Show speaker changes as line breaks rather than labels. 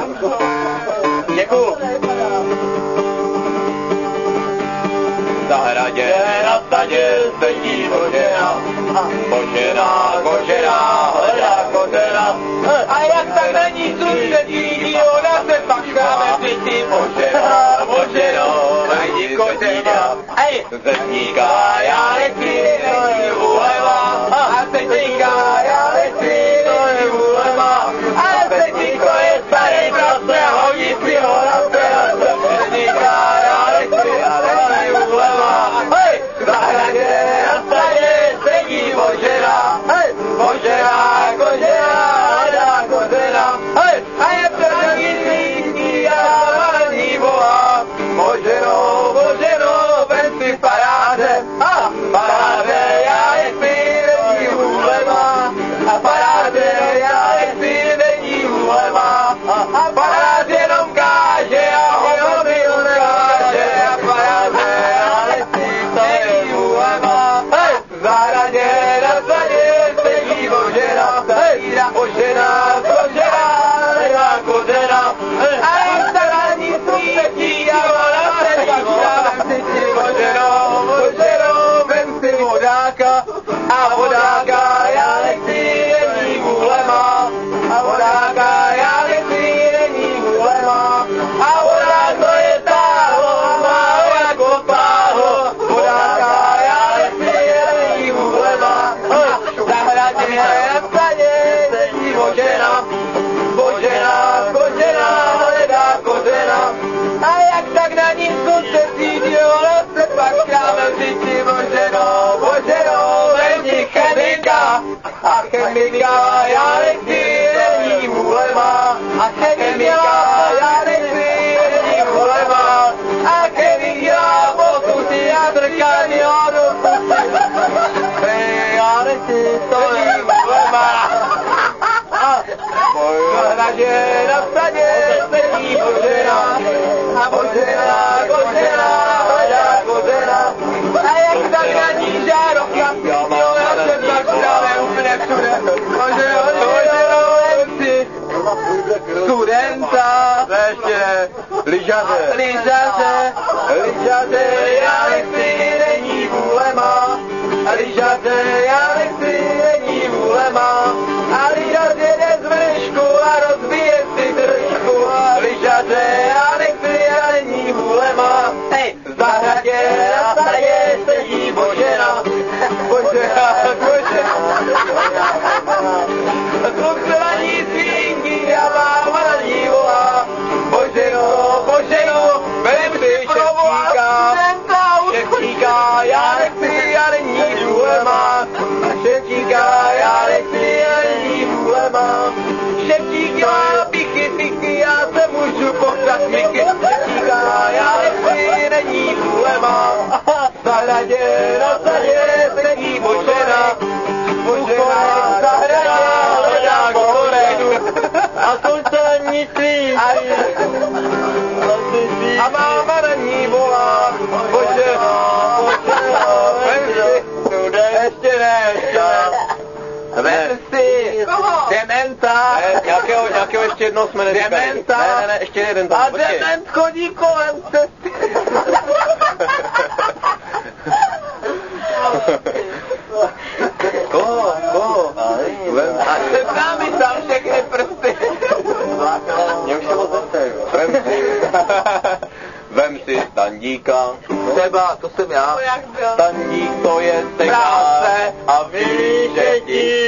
Děkuju. V zahradě na stadě sedí Božena, Božena, Božena, hledá kořena. A jak tak na ní soustředí, ona se pak dáme přijít. Božena, Boženo, najdi kořena. Hej, zemníka, já nechci, není uleva. A zemníka, já nechci, není uleva. A zemníko je starý prase, hodí si ho na sebe. Zemníka, já nechci, ale není uleva. Hej, v zahradě na stadě sedí Božena. Hej, Božena, Kožena, hledá kořena. Hej, a je to nízký a malý Boha. Boženo, Boženo, vem si paráře. A paráře, já nechci, není uleva. A paráře, já nechci, není uleva. A paráře jenom káže a honory on káže. A paráře, já nechci, není uleva. Hej, v zahradě na sadě sedí Božena. Hej, Božena, Božena, hledá kořena. A jak se na ní soustředí a ona se díká. Boženo, Boženo, vem si vodáka. A vodáka, já nechci, není uleva. A vodáka, já nechci, není uleva. A vodák to je táho, má jako páho. Vodáka, já nechci, není uleva. V zahradě na stadě sedí Božena. Božena, Božena, hledá kořena. A jak tak na ní soustředí, ona se pak dáme říci. Boženo, Boženo, vem chemika. A chemika, já nechci, není uleva. A chemika, já nechci, není uleva. A chemika, pokud já drkám jodu. Já nechci, to není uleva. Božena, na stadě sedí Božena. A Božena, Božena, hledá kořena. A jak tak na ní žárovka, ona se tak dáme úplně všude. Boženo, vem si studenta. Ještě lyžaře. Lyžaře, lyžaře, já nechci, není ulema. Lyžaře, já nechci, není ulema. A lyžaře jde z vršku a rozbije si držku. Lyžaře, já nechci, a není ulema. Hej, v zahradě na stadě sedí Božena. Božena, Božena. Kluk se na ní svítí a má malý vola. Boženo, Boženo, vem si šeptíka. Šeptíka, já nechci, a není ulema. Šeptíka, já nechci, a není ulema. Šeptík má pichy, já se můžu popsat miky. Šeptíka, já nechci, není ulema. V zahradě na stadě sedí Božena. Božena, zahrada, hledá kořenu. A slunce nic svítí. A má marní volá. Božena, Božena, vem si. Ještě ne. Vem si. Dementa. Nějakého ještě jednou jsme neříkali. Dementa. Ne, ještě jeden tam. A dement chodí kolem cesty. Koho? A se námi tam všechny prsty. Mě už se moc nechce. Vem si standíka. Třeba, to jsem já. Standík to je stekáře a ví, že ti